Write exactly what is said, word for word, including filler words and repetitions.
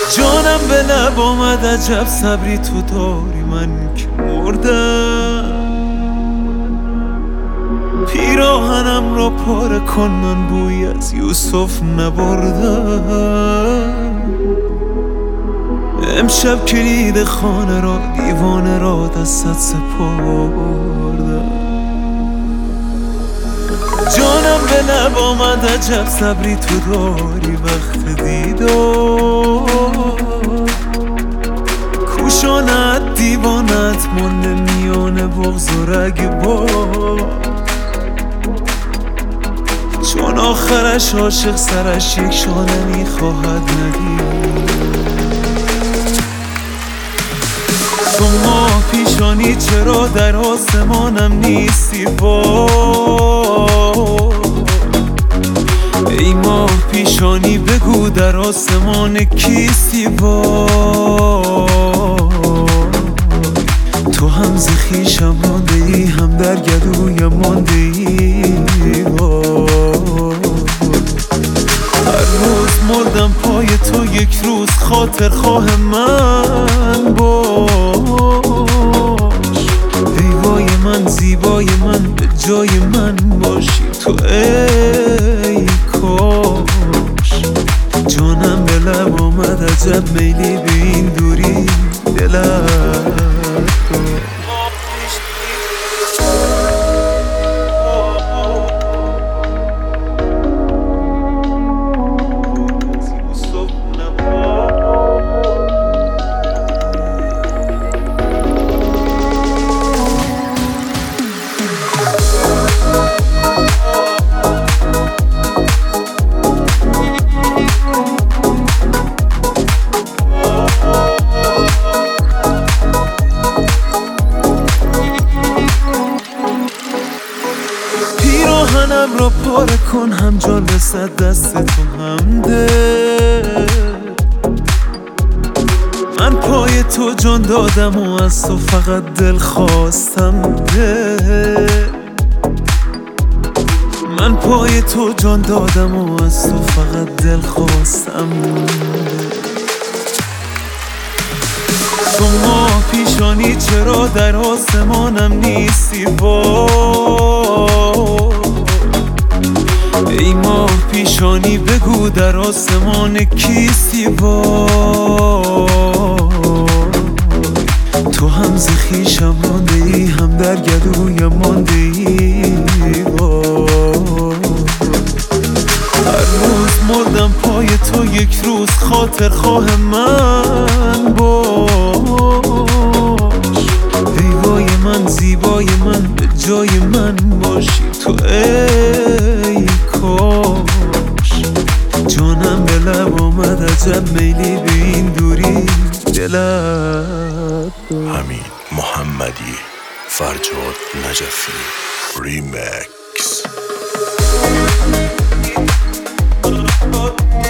جانم به لب آمد عجب صبری تو داری، من که مردم. پیراهنم را پاره کن، من بوی از یوسف نبردم. امشب کلید خانه را دیوانه را دستت سپردم. جانم به لب آمد عجب صبری تو داری وقت دیدار. کوشانت دیوانت مانده میان بغض و رگبار. چون آخرش عاشق سرش یک شانه میخواهد ندید. تو ماه پیشانی چرا در آسمانم نیستی وای؟ ای ماه پیشانی بگو در آسمان کیستی وای؟ تو هم ز خویشم مانده ای، هم در گلویم مانده ای وای. هر روز مردم پای تو، یک روز خاطر خواه من باش. ای وای من زیبای من، به جای من باشی تو ای کاش. جانم به لب آمد عجب میلی به این دوری دلم. پیراهنم را پاره کن، هم جان رسد دست تو هم دل. من پای تو جان دادم و از تو فقط دل خواستم دل. من پای تو جان دادم و از تو فقط دل خواستم دل. تو ماه پیشانی چرا در آسمانم نیستی وای؟ ای ماه پیشانی بگو در آسمان کیستی وای؟ تو هم ز خویشم مانده ای، هم در گلویم مانده ای وای. هر روز مردم پای تو، یک روز خاطر خواه من باش. ای وای من زیبای من، به جای من باشی تو ای کاش. جانم به لب آمد عجب میلی به این دوری دلم. حمید محمدی، فرجاد نجفی، ریمکس.